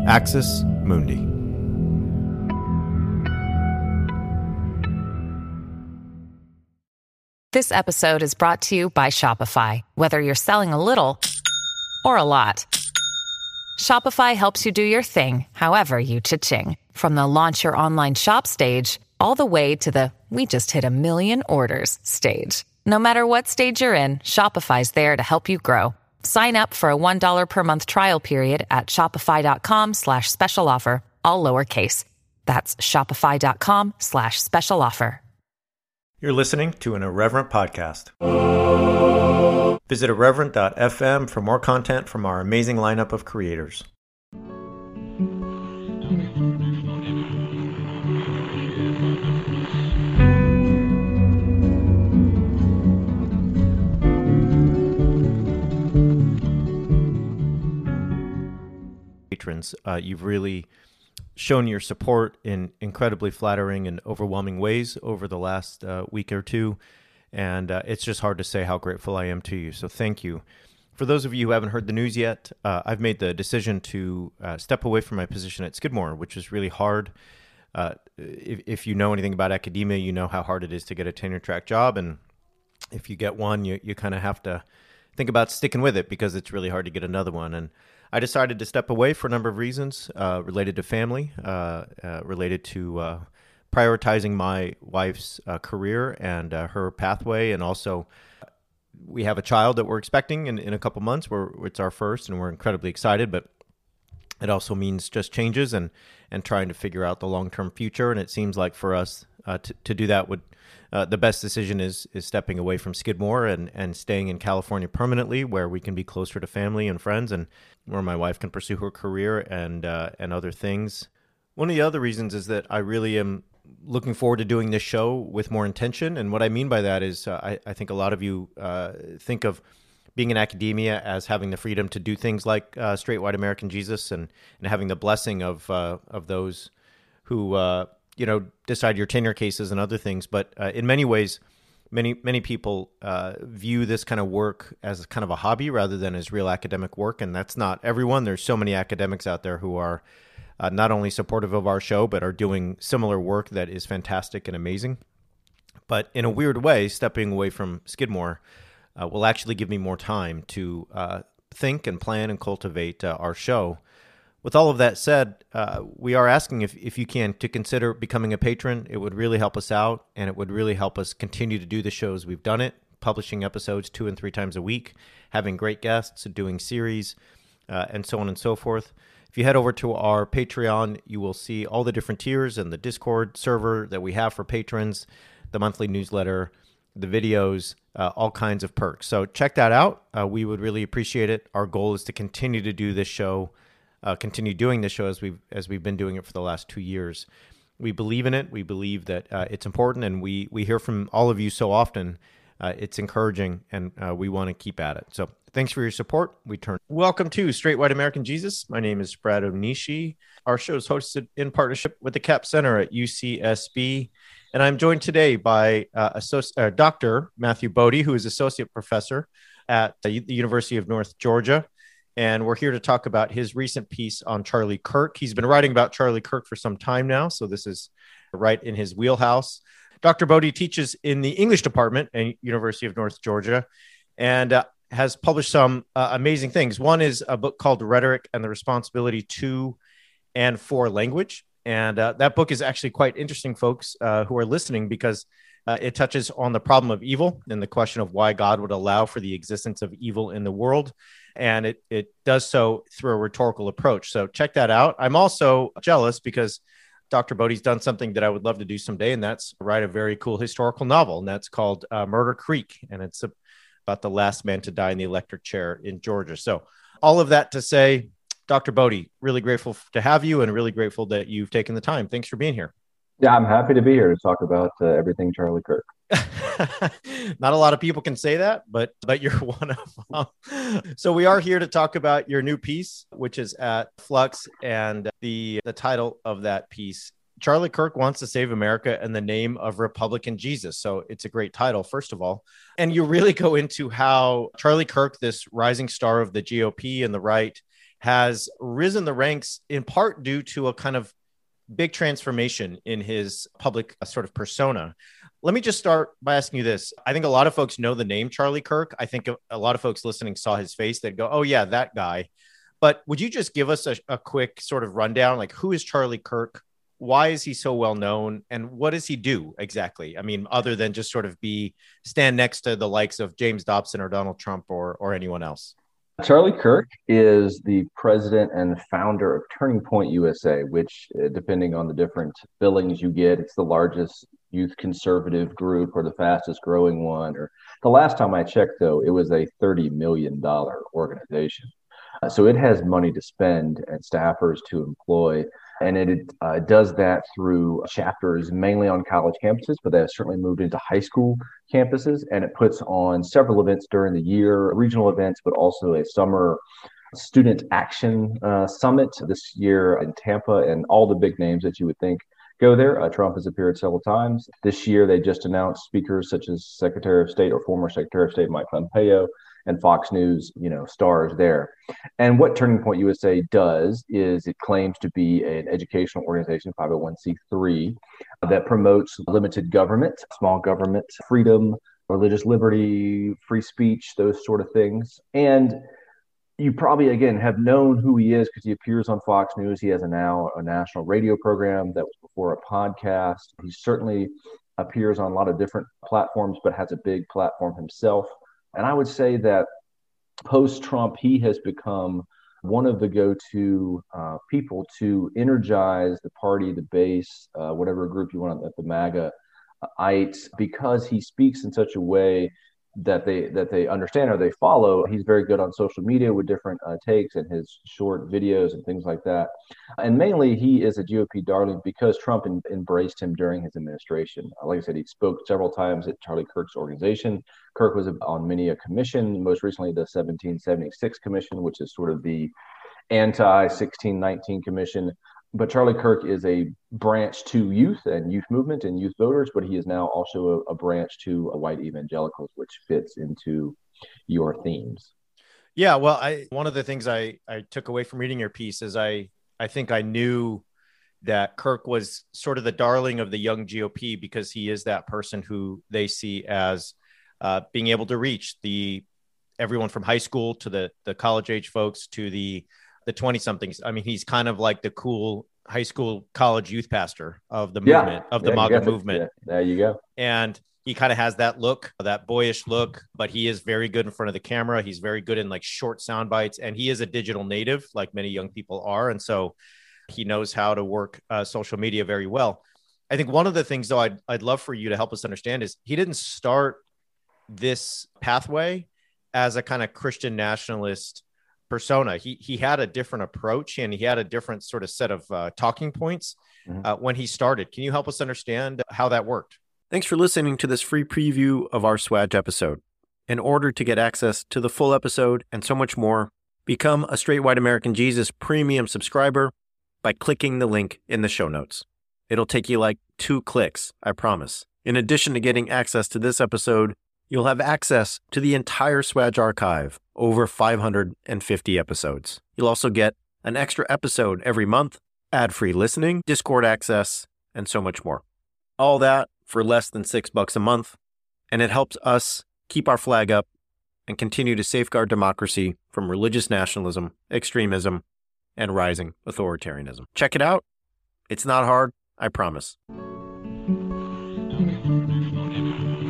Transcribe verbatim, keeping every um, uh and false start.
Axis Mundi. This episode is brought to you by Shopify. Whether you're selling a little or a lot, Shopify helps you do your thing, however you cha-ching. From the launch your online shop stage, all the way to the we just hit a million orders stage. No matter what stage you're in, Shopify's there to help you grow. Sign up for a one dollar per month trial period at shopify.com slash special offer, all lowercase. That's shopify.com slash special offer. You're listening to an Irreverent podcast. Visit irreverent dot f m for more content from our amazing lineup of creators. Patrons, uh, you've really shown your support in incredibly flattering and overwhelming ways over the last uh, week or two, and uh, it's just hard to say how grateful I am to you, so thank you. For those of you who haven't heard the news yet, uh, I've made the decision to uh, step away from my position at Skidmore, which is really hard. Uh, if, if you know anything about academia, you know how hard it is to get a tenure-track job, and if you get one, you, you kind of have to think about sticking with it because it's really hard to get another one. And I decided to step away for a number of reasons uh, related to family, uh, uh, related to uh, prioritizing my wife's uh, career and uh, her pathway. And also, we have a child that we're expecting in, in a couple months. Where it's our first, and we're incredibly excited. But it also means just changes and, and trying to figure out the long-term future. And it seems like for us uh, to, to do that would Uh, the best decision is is stepping away from Skidmore and, and staying in California permanently, where we can be closer to family and friends, and where my wife can pursue her career and uh, and other things. One of the other reasons is that I really am looking forward to doing this show with more intention. And what I mean by that is uh, I, I think a lot of you uh, think of being in academia as having the freedom to do things like uh, Straight White American Jesus and, and having the blessing of uh, of those who uh, you know, decide your tenure cases and other things. But uh, in many ways, many, many people uh, view this kind of work as kind of a hobby rather than as real academic work. And that's not everyone. There's so many academics out there who are uh, not only supportive of our show, but are doing similar work that is fantastic and amazing. But in a weird way, stepping away from Skidmore uh, will actually give me more time to uh, think and plan and cultivate uh, our show. With all of that said, uh, we are asking if, if you can to consider becoming a patron. It would really help us out, and it would really help us continue to do the shows. We've done it, publishing episodes two and three times a week, having great guests, doing series, uh, and so on and so forth. If you head over to our Patreon, you will see all the different tiers and the Discord server that we have for patrons, the monthly newsletter, the videos, uh, all kinds of perks. So check that out. Uh, we would really appreciate it. Our goal is to continue to do this show Uh, continue doing this show as we've as we've been doing it for the last two years. We believe in it. We believe that uh, it's important, and we we hear from all of you so often. Uh, it's encouraging, and uh, we want to keep at it. So thanks for your support. We turn. Welcome to Straight White American Jesus. My name is Brad Onishi. Our show is hosted in partnership with the Capps Center at U C S B, and I'm joined today by uh, Associ- uh, Doctor Matthew Bodie, who is associate professor at the University of North Georgia. And we're here to talk about his recent piece on Charlie Kirk. He's been writing about Charlie Kirk for some time now, so this is right in his wheelhouse. Doctor Bodie teaches in the English department at University of North Georgia and uh, has published some uh, amazing things. One is a book called Rhetoric and the Responsibility to and for Language. And uh, that book is actually quite interesting, folks uh, who are listening, because uh, it touches on the problem of evil and the question of why God would allow for the existence of evil in the world. And it it does so through a rhetorical approach. So check that out. I'm also jealous because Doctor Bodie's done something that I would love to do someday, and that's write a very cool historical novel, and that's called uh, Murder Creek, and it's a, about the last man to die in the electric chair in Georgia. So all of that to say, Doctor Bodie, really grateful to have you, and really grateful that you've taken the time. Thanks for being here. Yeah, I'm happy to be here to talk about uh, everything Charlie Kirk. Not a lot of people can say that, but but you're one of them. So we are here to talk about your new piece, which is at Flux, and the the title of that piece, Charlie Kirk Wants to Save America in the Name of Republican Jesus. So it's a great title, first of all. And you really go into how Charlie Kirk, this rising star of the G O P and the right, has risen the ranks in part due to a kind of big transformation in his public uh, sort of persona. Let me just start by asking you this. I think a lot of folks know the name Charlie Kirk. I think a, a lot of folks listening saw his face. They'd go, oh, yeah, that guy. But would you just give us a, a quick sort of rundown? Like, who is Charlie Kirk? Why is he so well known? And what does he do exactly? I mean, other than just sort of be stand next to the likes of James Dobson or Donald Trump or or anyone else? Charlie Kirk is the president and founder of Turning Point U S A, which, uh, depending on the different billings you get, it's the largest youth conservative group or the fastest growing one. Or the last time I checked, though, it was a thirty million dollars organization. Uh, so it has money to spend and staffers to employ. And it uh, does that through chapters mainly on college campuses, but they have certainly moved into high school campuses. And it puts on several events during the year, regional events, but also a summer student action uh, summit this year in Tampa, and all the big names that you would think go there. Uh, Trump has appeared several times. This year, they just announced speakers such as Secretary of State or former Secretary of State Mike Pompeo and Fox News, you know, stars there. And what Turning Point U S A does is it claims to be an educational organization, five oh one c three, that promotes limited government, small government, freedom, religious liberty, free speech, those sort of things. And you probably, again, have known who he is because he appears on Fox News. He has a now a national radio program that was before a podcast. He certainly appears on a lot of different platforms, but has a big platform himself. And I would say that post-Trump, he has become one of the go-to uh, people to energize the party, the base, uh, whatever group you want, the MAGA-ites, because he speaks in such a way that they that they understand or they follow. He's very good on social media with different uh, takes and his short videos and things like that. And mainly, he is a G O P darling because Trump in, embraced him during his administration. Like I said, he spoke several times at Charlie Kirk's organization. Kirk was on many a commission, most recently the seventeen seventy-six Commission, which is sort of the anti sixteen nineteen Commission. But Charlie Kirk is a branch to youth and youth movement and youth voters, but he is now also a, a branch to white evangelicals, which fits into your themes. Yeah, well, I one of the things I, I took away from reading your piece is I, I think I knew that Kirk was sort of the darling of the young G O P because he is that person who they see as uh, being able to reach the everyone from high school to the the college age folks to the the twenty somethings. I mean, he's kind of like the cool high school, college youth pastor of the yeah. movement, of the yeah, MAGA movement. Yeah. There you go. And he kind of has that look, that boyish look, but he is very good in front of the camera. He's very good in like short sound bites, and he is a digital native, like many young people are. And so he knows how to work uh, social media very well. I think one of the things, though, I'd, I'd love for you to help us understand is he didn't start this pathway as a kind of Christian nationalist persona. He he had a different approach, and he had a different sort of set of uh, talking points mm-hmm. uh, when he started. Can you help us understand how that worked? Thanks for listening to this free preview of our Swag episode. In order to get access to the full episode and so much more, become a Straight White American Jesus premium subscriber by clicking the link in the show notes. It'll take you like two clicks, I promise. In addition to getting access to this episode, you'll have access to the entire Swag archive, over five hundred fifty episodes. You'll also get an extra episode every month, ad-free listening, Discord access, and so much more. All that for less than six bucks a month, and it helps us keep our flag up and continue to safeguard democracy from religious nationalism, extremism, and rising authoritarianism. Check it out. It's not hard, I promise.